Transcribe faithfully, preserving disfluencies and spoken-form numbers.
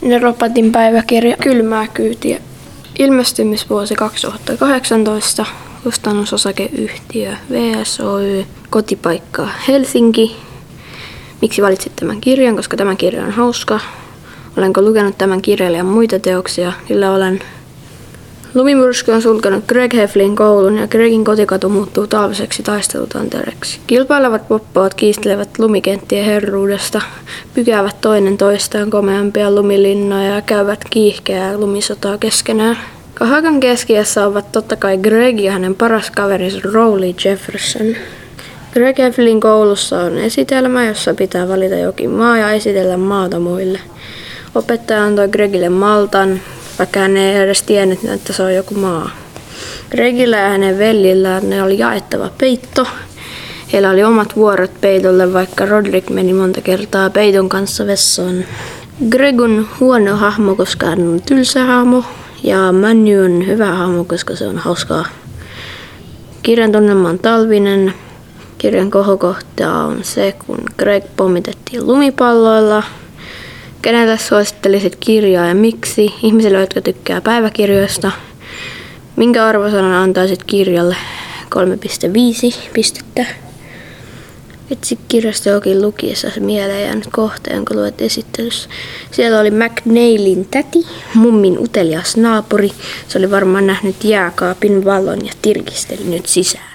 Neropatin päiväkirja Kylmää kyytiä. Ilmestymisvuosi kaksituhattakahdeksantoista. Kustannusosakeyhtiö V S Oy. Kotipaikka Helsinki. Miksi valitsit tämän kirjan? Koska tämä kirja on hauska. Olenko lukenut tämän kirjailijan muita teoksia? Kyllä olen. Lumimyrsky on sulkenut Greg Heflin koulun ja Gregin kotikatu muuttuu talviseksi taistelutantereeksi. Kilpailevat poppaat kiistelevät lumikenttien herruudesta, pykäävät toinen toistaan komeampia lumilinnoja ja käyvät kiihkeää lumisotaa keskenään. Kahakan keskiössä ovat totta kai Greg ja hänen paras kaverinsa Rowley Jefferson. Greg Heflin koulussa on esitelmä, jossa pitää valita jokin maa ja esitellä maata muille. Opettaja antoi Gregille maltan, vaikka hän ei edes tiennyt, että se on joku maa. Gregillä ja hänen veljillään ne oli jaettava peitto. Heillä oli omat vuorot peitolle, vaikka Roderick meni monta kertaa peiton kanssa vessaan. Greg on huono hahmo, koska hän on tylsä hahmo, ja Manu on hyvä hahmo, koska se on hauskaa. Kirjan tunnelma on talvinen. Kirjan kohokohta on se, kun Greg pommitettiin lumipalloilla. Kenelle suosittelisit kirjaa ja miksi? Ihmisille, jotka tykkää päiväkirjoista. Minkä arvosanan antaisit kirjalle? kolme pilkku viisi pistettä. Etsi kirjasta jokin lukiessa mieleen jäänyt kohta, jonka luet esittelyssä. Siellä oli McNeilin täti, mummin utelias naapuri. Se oli varmaan nähnyt jääkaapin valon ja tirkisteli nyt sisään.